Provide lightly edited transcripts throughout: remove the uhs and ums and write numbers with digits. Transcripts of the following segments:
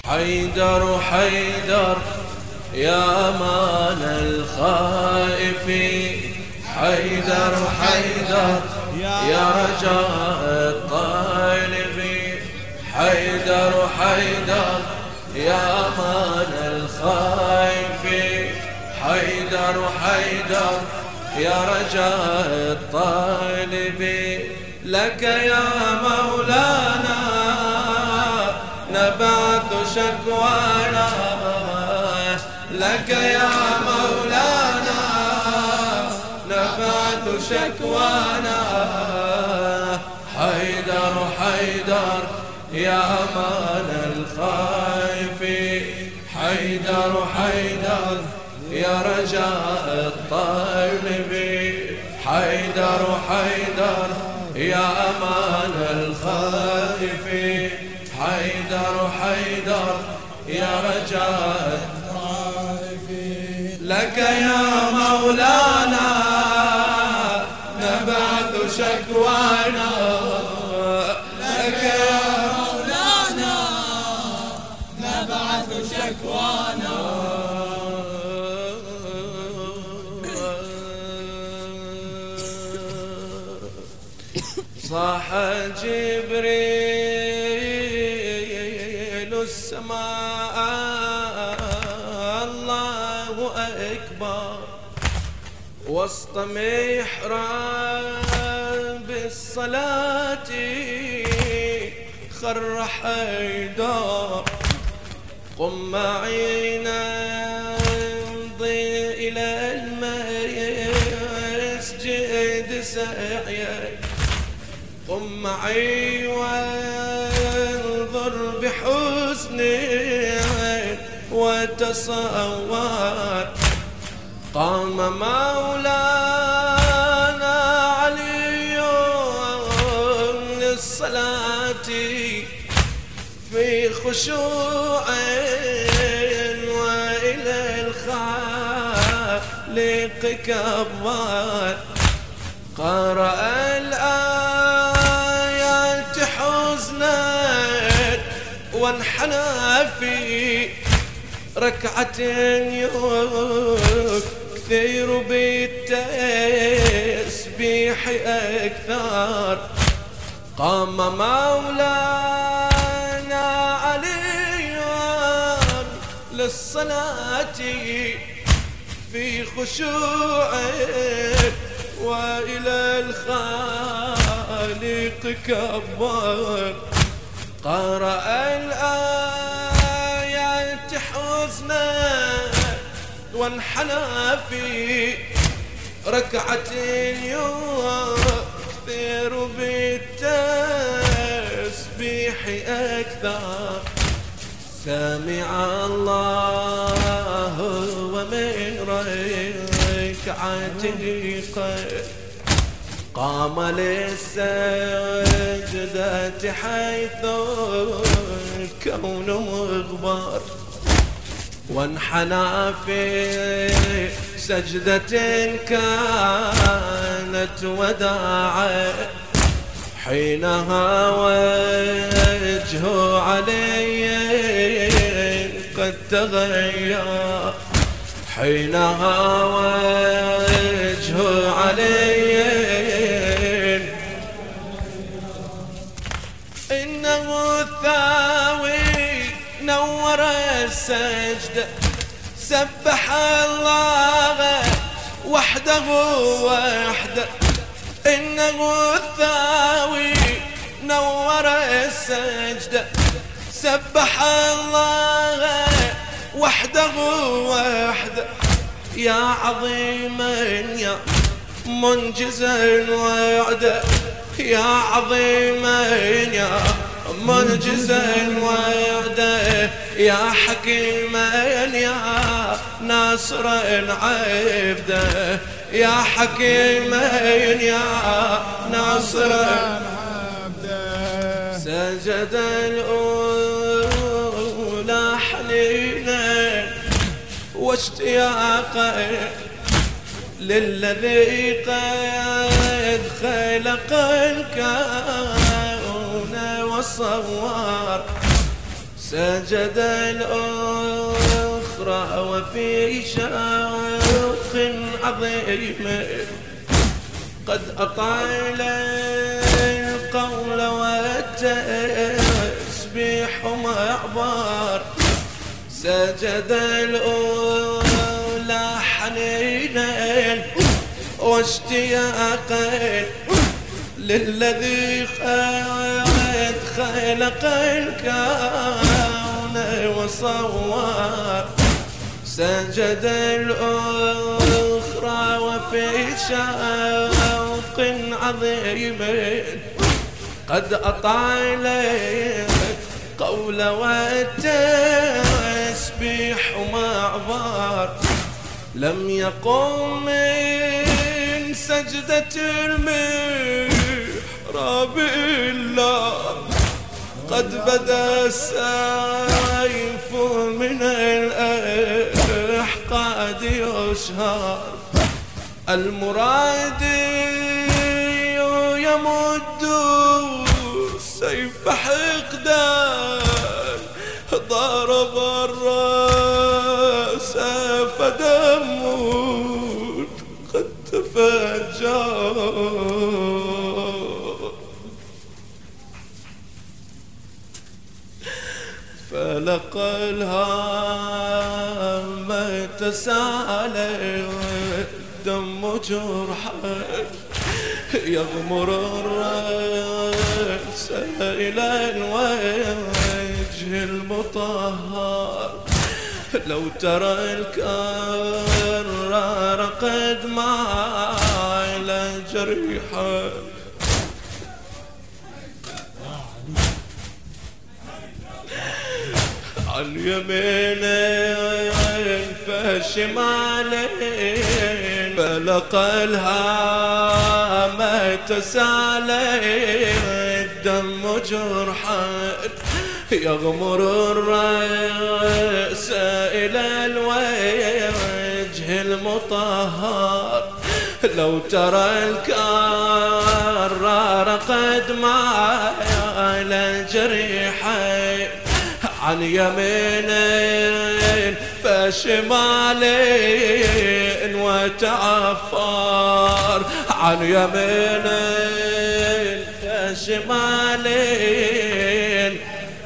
حيدر حيدر يا مان الخائفين، حيدر حيدر يا رجاء الطالبين، حيدر حيدر يا مان الخائفين، حيدر حيدر يا رجاء الطالبين. لك يا مولانا نبعث شكوانا، لك يا مولانا نبعث شكوانا. حيدر حيدر يا أمان الخائفين، حيدر حيدر يا رجاء الطالبين، حيدر حيدر يا أمان الخائفين، حيدر حيدر يا رجاء الطائفين. لك يا مولانا نبعث شكوانا، لك يا مولانا نبعث شكوانا. صاح جبريل السماء الله أكبر، وسط محراب الصلاة خر حيدر. قم معي نمضي إلى المسجد سعيا، قم معي وانظر بحزن وتصور. قام مولانا علي للصلاة في خشوع وإلى الخالق كبر. قرأ الآيات حزنا وانحنى في ركعة يكثر بالتسبيح أكثر. قام مولانا علي للصلاة في خشوع وإلى الخالق كبر. قرأ الآيات حزنا وانحنى في ركعة يكثر بالتسبيح أكثر. سمع الله ومن ركعته قد قام للسجدة حيث الكون مغبر. وانحنى في سجدة كانت وداعا، حينها وجه علي قد تغير، حينها وجه علي إنه الثاوي نور السجدة. سبح الله وحده وحده، إنه الثاوي نور السجدة. سبح الله وحده وحده، يا عظيما يا منجزا وعدا، يا عظيما يا منجزا وعدا، يا حكيما يا ناصرا عبدا، يا حكيما يا ناصرا عبدا. سجد الأولى حنينا واشتياقا للذي قد خلق الكون وصور. سجد الأخرى وفي شوق عظيم قد أطال القول والتسبيح معبر. سجد الأولى حنينا واشتياقا للذي خلق الكون وصور. سجد الأخرى وفي شوق عظيم قد أطال قول والتسبيح معبر. لم يقم من سجدة المحراب إلا قد بدا السيف من الأحقاد يشهر. المراد يمد السيف حقدا ضرب الرأس فدم قد تفجر. فلقى الهام تسال الدم جرحا يغمر الرأس إلى الوجه المطهر. لو ترى الكرار قد مال جريحا عن يمين فشمالين. فلقى الهام تسال الدم جرحا يغمر الرأس إلى الوجه المطهر. لو ترى الكرار قد مال جريحا عن يمين فشمالين وتعفر. عن يمين فشمالين.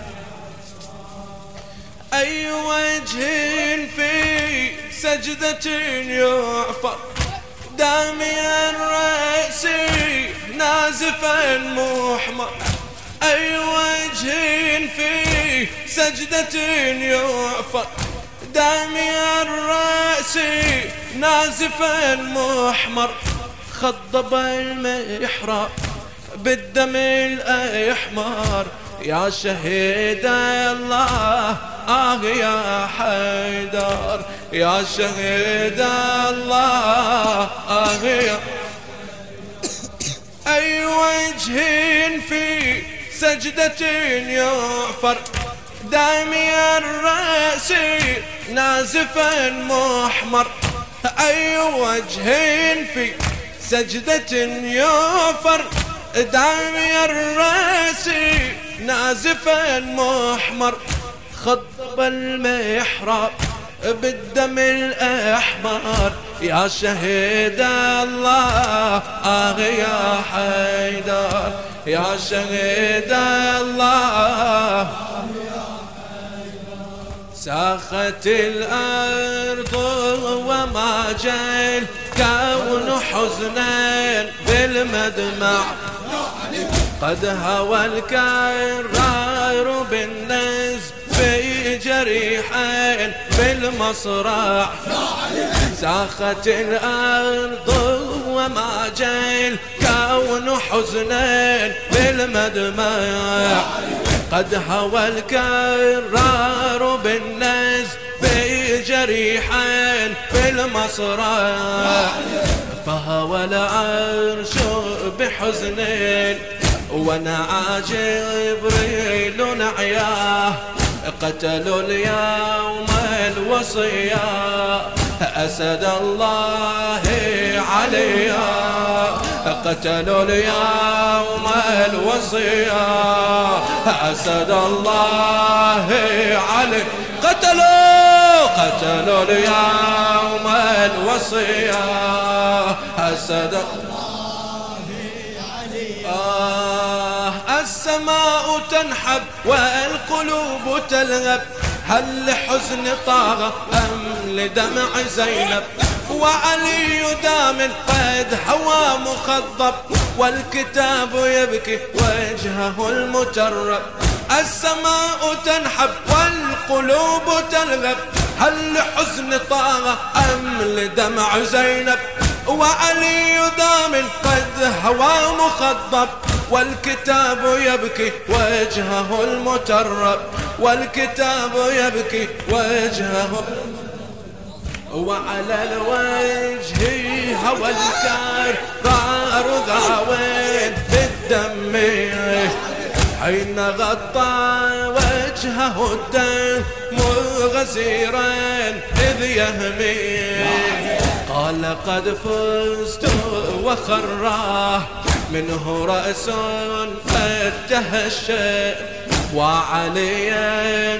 أي وجه في سجدة يعفر دامي الرأس نازفا محمر. أي وجه في سجدة يعفر دامي الرأس نازفا محمر. خضب المحراب بالدم الأحمر. يا شهيد الله يا حيدر. يا شهيد الله يا أي وجه في سجدة يعفر دامي الرأس نازفا محمر. أي وجه في سجدة يعفر دامي الرأس نازفا محمر. خضب المحراب بالدم الأحمر. يا شهيد الله يا حيدر. يا شهيد الله. ساخت الأرض وما جل كون حزنا بالمدمع. قد هوى الكرار بالنز في جريحين بالمصرع. ساخت الأرض وما جل كون حزنا بالمدمع. قد هوى الكرار بالنز في جريحين بالمصرع. فهوى العرش بحزن ونعى جبريل نعياه. قتلوا اليوم الوصية أسد الله عليا قتلوا اليوم الوصية أسد الله علي قتلوا اليوم الوصية أسد الله عليا السماء تنحب والقلوب تلهب هل لحزن طاغى أم لدمع زينب وعلي دام قد هوى مخضب والكتاب يبكي وجهه المجرب السماء تنحب والقلوب تلغب هل لحزن طاغى أم لدمع زينب وعلي دام قد هوى مخضب والكتاب يبكي وجهه المترب والكتاب يبكي وجهه وعلى الوجه هوى الكرار ذاوين بالدم حين غطى وجهه الدم غزيرا إذ يهمي قال قد فزت وخراه منه رأس قد تهشى وعليا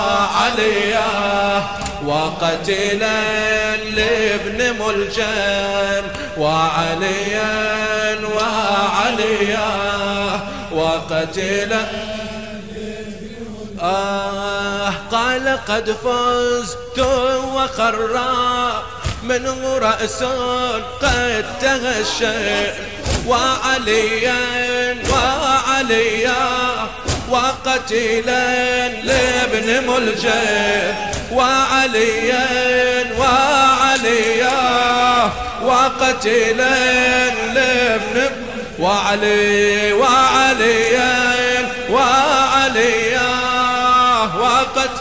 وقتلا لابن ملجم وعليا وقتلا قال قد فزت وخرى منه رأس قد تغشى وعليا وقتلا لابن ملجم وعليا وقتلا لابن وعليا وقتلا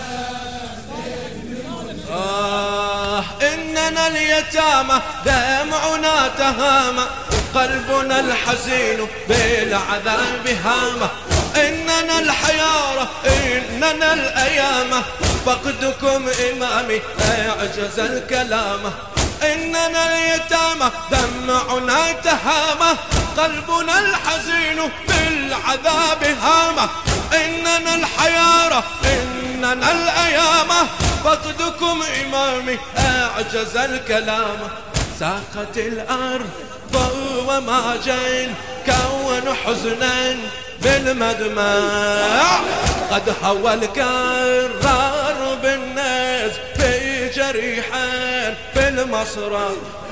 إننا اليتامى دمعنا تهامى قلبنا الحزين بالعذاب هامة إننا الحيارى إننا الأيامة فقدكم إمامي أعجز الكلام إننا اليتامى دمعنا تهامة قلبنا الحزين بالعذاب هامة إننا الحيارى إننا الأيامة فقدكم إمامي أعجز الكلام ساقت الأرض وما جين كون حزنا بالمدمع قد هوى الكرار بالناس في جريحان في المصرع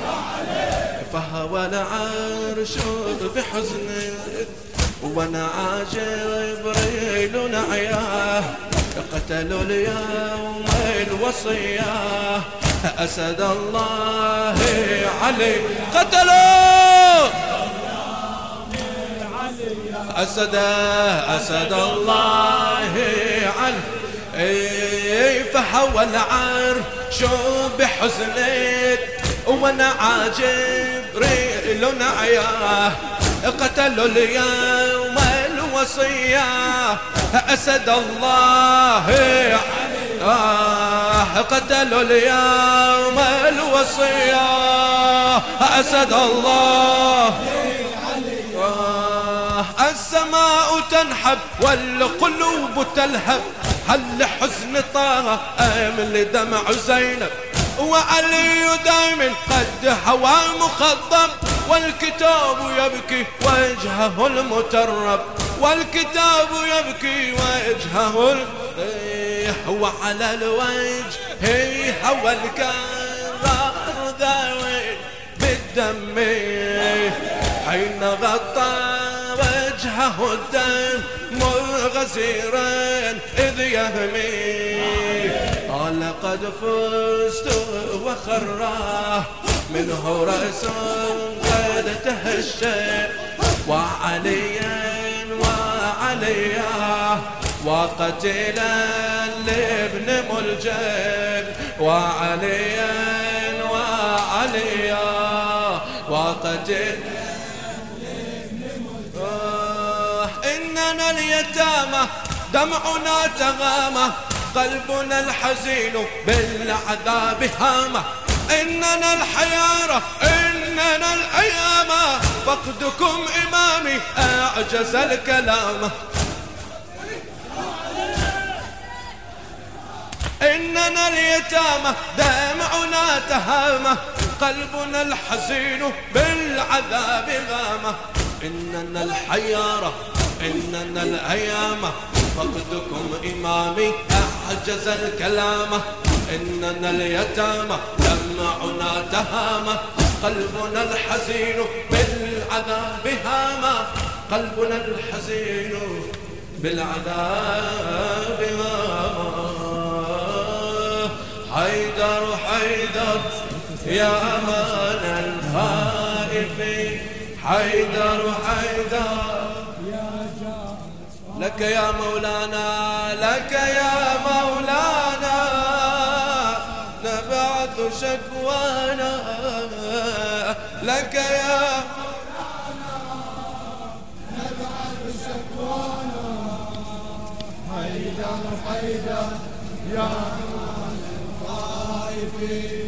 فهوى العرش بحزن ونعى جبريل نعياه قتلوا اليوم الوصية أسد الله علي قتلوا أسد الله علي فهوى العرش بحزن ونعى جبريل نعياه قتلوا اليوم الوصية أسد الله قتلوا اليوم الوصية أسد الله السماء تنحب والقلوب تلهب هل لحزن طه أم لدمع زينب وعلي دائم قد هوى مخضب والكتاب يبكي وجهه المترب والكتاب يبكي وجهه وعلى الوجه هوى الكرار ذاوي بالدم حين غطى وجهه الدم غزيرا إذ يهمي قال قد فزت وخراه منه رأس قد تهشى وعليا وقتلا لابن ملجم وعليا وقتلا إننا اليتامى دمعنا تغامى قلبنا الحزين بالعذاب هامة. إننا الحيارى إننا الأيام، فقدكم إمامي أعجز الكلام. إننا اليتامى دمعنا تهامة، قلبنا الحزين بالعذاب غامة. إننا الحيارى إننا الأيام، فقدكم إمامي أعجز الكلام. إننا اليتامى دمعنا تهامة، قلبنا الحزين بالعذاب هامة. قلبنا الحزين بالعذاب هامة. حيدر حيدر يا أمان الخائفين، حيدر حيدر لك يا مولانا، لك يا مولانا نبعث شكوانا، لك يا مولانا نبعث شكوانا. حيدر حيدر يا أمان الخائفين.